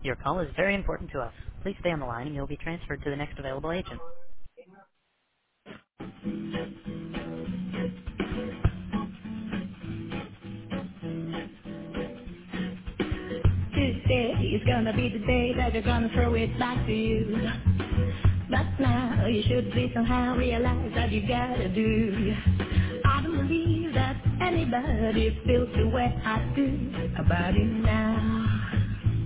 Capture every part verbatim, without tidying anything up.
Your call is very important to us. Please stay on the line and you'll be transferred to the next available agent. Tuesday is gonna be the day that you're gonna throw it back to you. But now you should be somehow realize that you gotta do. I don't believe that anybody feels the way I do about it now.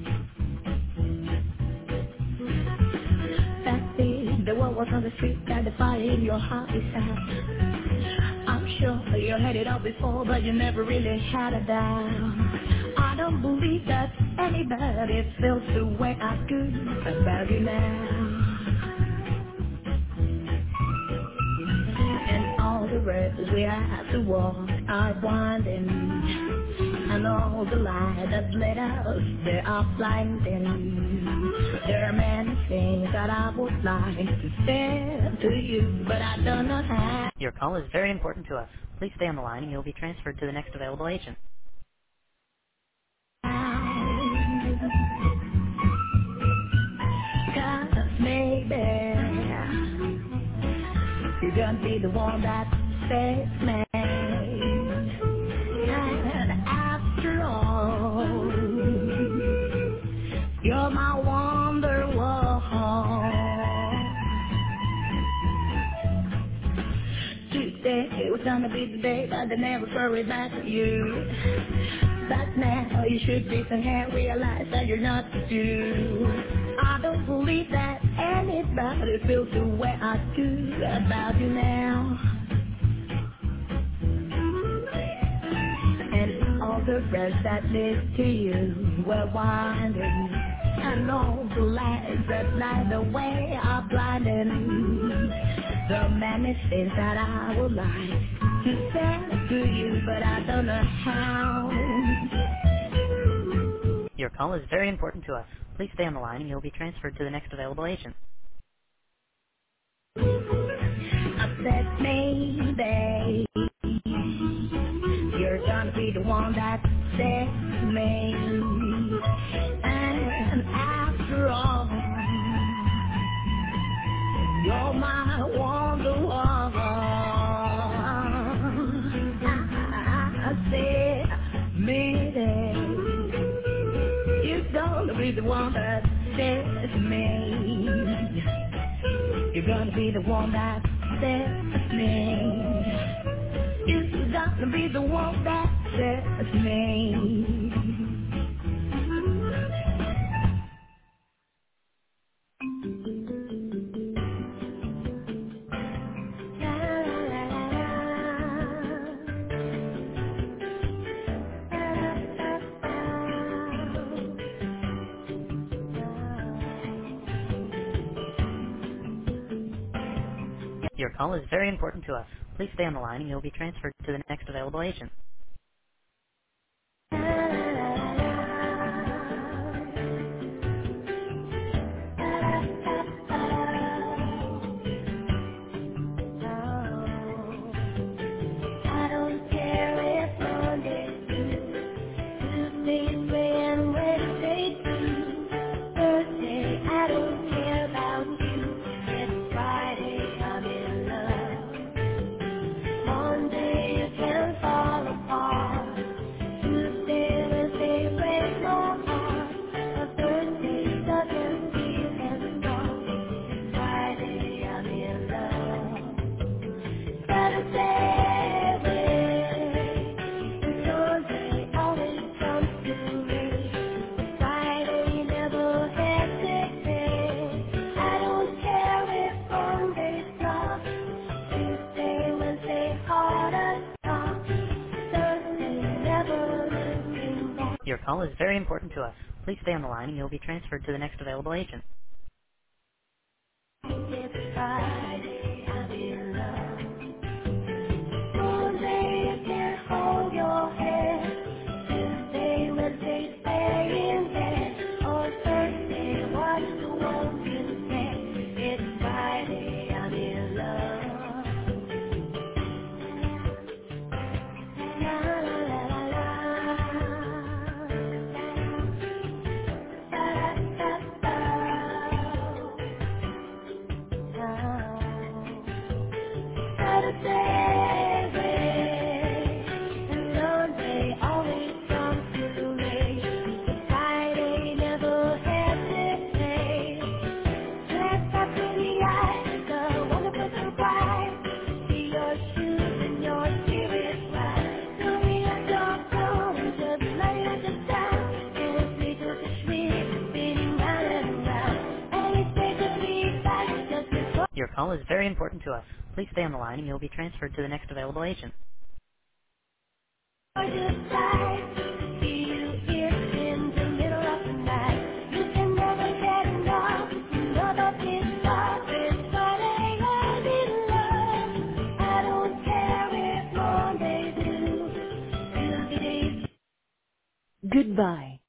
That's it, the world was on the street, that the fire in your heart is out. I'm sure you had it all before, but you never really had a doubt. I don't believe that anybody feels the way I do about you now. And all the roads we have to walk are winding, and all the light that led us, they are blinding. There are many things that I would like to say to you, but I don't know how. Your call is very important to us. Please stay on the line and you'll be transferred to the next available agent. Cause maybe you're gonna be the one that saves me. And after all, you're my wonderwall. Tuesday was gonna be the day that they never hurry back to you. But now you should be somehow realize that you're not the Jew. I don't believe that anybody feels the way I do about you now. And all the roads that lead to you were winding, and all the lights that light the way are blinding. There are many things that I would like to say to you, but I don't know how. Your call is very important to us. Please stay on the line and you'll be transferred to the next available agent. I said maybe you're gonna be the one that saves me. And after all, you're my wonderwall. I said maybe you're gonna be the one that saves me. You're gonna be the one that saves me. You're gonna be the one that saves me. Your call is very important to us. Please stay on the line and you'll be transferred to the next available agent. I don't care if Monday, Tuesday, and Wednesday, Thursday. I don't care about you. It's Friday, I'm in love. Monday, you can fall apart. Tuesday, Wednesday, break my heart. But Thursday doesn't feel as strong. Friday, I'm in love. Saturday. Your call is very important to us. Please stay on the line and you'll be transferred to the next available agent. It's Friday, I'm in love. Monday, you can't hold your head. Tuesday, Wednesday, stay in bed. Or Thursday, watch the world you say. It's Friday, I'm in love. La, la, la, la, la. call is very important to us. Please stay on the line and you'll be transferred to the next available agent. Goodbye.